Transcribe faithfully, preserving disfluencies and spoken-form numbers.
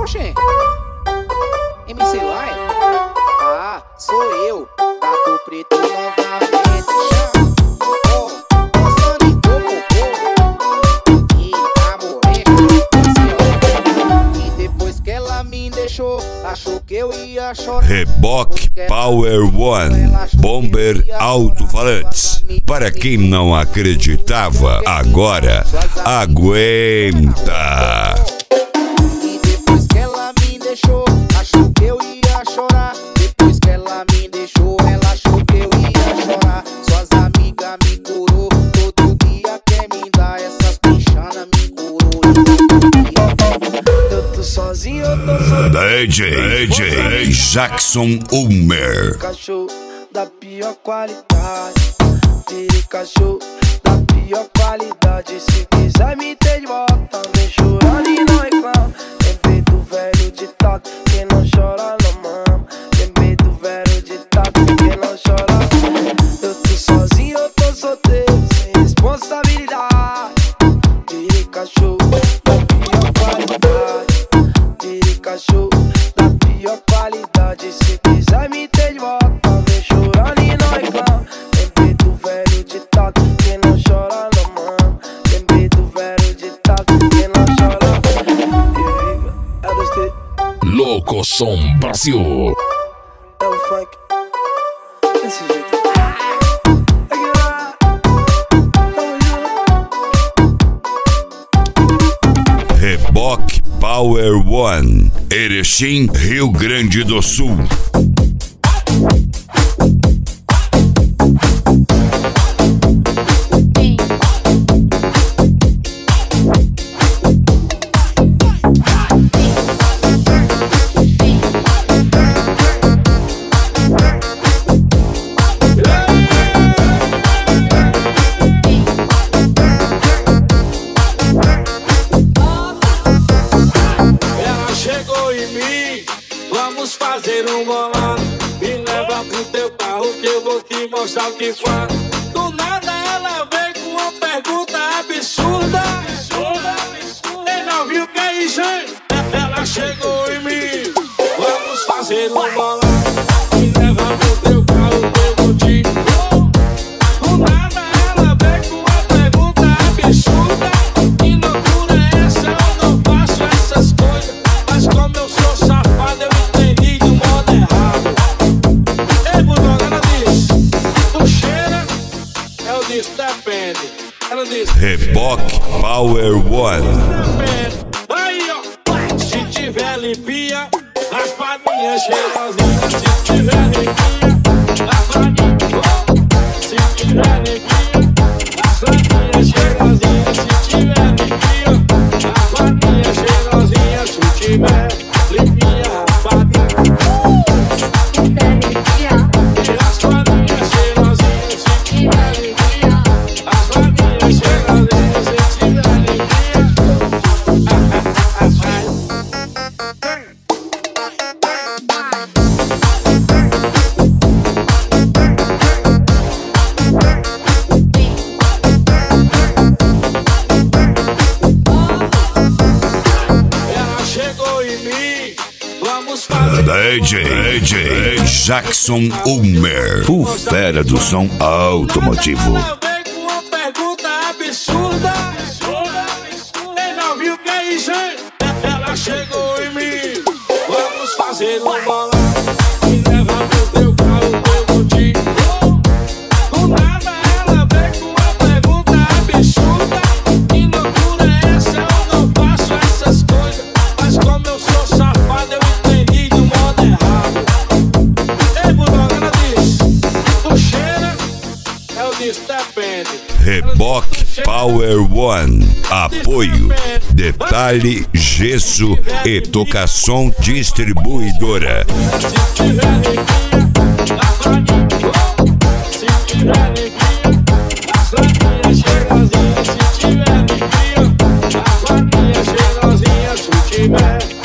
Oxê, M C Lai? Ah, sou eu, Gato Preto novamente. Oh, dançando em cocô. E a moleque, e depois que ela me deixou, achou que eu ia chorar. Reboque Power One, Bomber Alto-Falantes. Para quem não acreditava, agora aguenta. E depois que ela me deixou, achou que eu ia chorar. Depois que ela me deixou, ela achou que eu ia chorar. Suas amigas me curou, todo dia quer me dar essas pichanas, me curou. Eu tô sozinho, eu tô sozinho. D J, D J Jackson Ulmer. Cachorro da pior qualidade. Vire cachorro da pior qualidade. Se quiser me ter de volta, vem chorando e não reclama. Lembrei do velho ditado, quem não chora não mama. Lembrei do velho ditado, quem não chora. Eu tô sozinho, eu tô solteiro, sem responsabilidade. Vire cachorro da pior qualidade. Vire cachorro da pior qualidade. Se quiser me ter de volta, vem chorando e não reclama. Lembrei do velho ditado, quem não chora não mama. Lembrei do velho ditado, quem não chora. É dos T, Louco Som Brasil. é o funk, desse jeito. Reboque Power One, Erechim, Rio Grande do Sul. Ela chegou em mim, vamos fazer um bolado. Me leva pro teu carro que eu vou te mostrar o que faz. Do nada ela vem com uma pergunta absurda. Quem não viu que é isso, hein? Ela chegou em mim, vamos fazer um bolado. Me leva pro teu carro que eu vou te mostrar. Do nada ela vem com uma pergunta absurda. Que loucura é essa? Eu não faço essas coisas. Mas como eu sou safado, eu entendi do modo errado. Ei, Bulldog, ela disse, tu cheira? Eu disse, depende. Ela disse, Reboque Power One. depende. Aí, ó, se tiver limpinha, raspadinha cheirosinha. Se tiver limpinha, raspadinha. Se tiver limpinha, raspadinha cheirosinha. Se tiver limpinha, raspadinha cheirosinha. Se tiver limpinha, raspadinha. Raspadinha cheirosinha. Se tiver limpinha, raspadinha cheirosinha. Se tiver limpinha. Ela chegou em mim, vamos fazer. D J, D J Jackson Ulmer, o fera do som automotivo. Ela vem com uma pergunta absurda. Quem não viu que é isso, hein? Ela chegou em mim, vamos fazer um bolado. Me leva pro teu carro que eu vou te mostrar. Do nada ela vem com uma pergunta absurda. Que loucura é essa? Eu não faço essas coisas. Mas como eu sou safado, eu entendi do modo errado. Ei, Bulldog, ela disse, tu cheira? Eu disse, depende. Reboque Power One, apoio, detalhe, gesso e tocação distribuidora. Se tiver limpinha, raspadinha. Se tiver limpinha, raspadinha cheirosinha. Se tiver limpinha, raspadinha cheirosinha. Se tiver